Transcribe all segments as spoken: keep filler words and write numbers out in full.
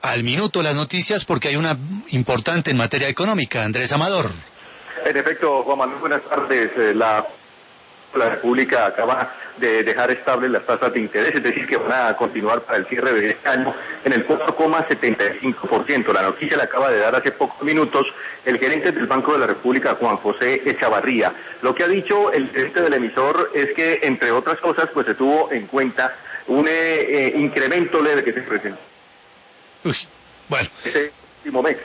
al minuto las noticias porque hay una importante en materia económica. Andrés Amador. En efecto, Juan Manuel, buenas tardes. La, la República acaba de dejar estables las tasas de interés, es decir, que van a continuar para el cierre de este año en el cuatro coma setenta y cinco por ciento. La noticia la acaba de dar hace pocos minutos el gerente del Banco de la República, Juan José Echavarría. Lo que ha dicho el gerente del emisor es que, entre otras cosas, pues se tuvo en cuenta un eh, eh, incremento leve que se presentó. Uy, bueno. Ese último mes.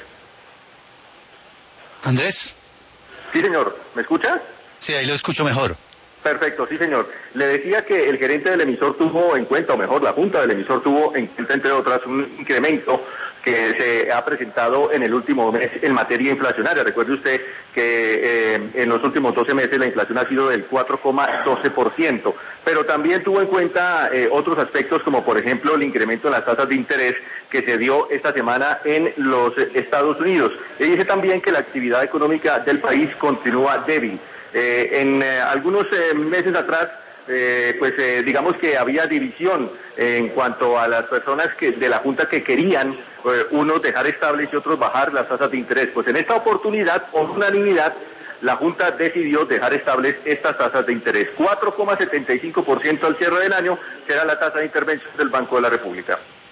Andrés. Sí, señor. ¿Me escucha? Sí, ahí lo escucho mejor. Perfecto, sí, señor. Le decía que el gerente del emisor tuvo en cuenta, o mejor, la junta del emisor tuvo en cuenta, entre otras, un incremento que se ha presentado en el último mes en materia inflacionaria. Recuerde usted que eh, en los últimos doce meses la inflación ha sido del cuatro coma doce por ciento, pero también tuvo en cuenta eh, otros aspectos, como por ejemplo el incremento en las tasas de interés que se dio esta semana en los Estados Unidos. Y dice también que la actividad económica del país continúa débil. Eh, en eh, algunos eh, meses atrás, eh, pues eh, digamos que había división eh, en cuanto a las personas que de la Junta que querían eh, unos dejar estables y otros bajar las tasas de interés. Pues en esta oportunidad, por unanimidad, la Junta decidió dejar estables estas tasas de interés. cuatro coma setenta y cinco por ciento al cierre del año será la tasa de intervención del Banco de la República.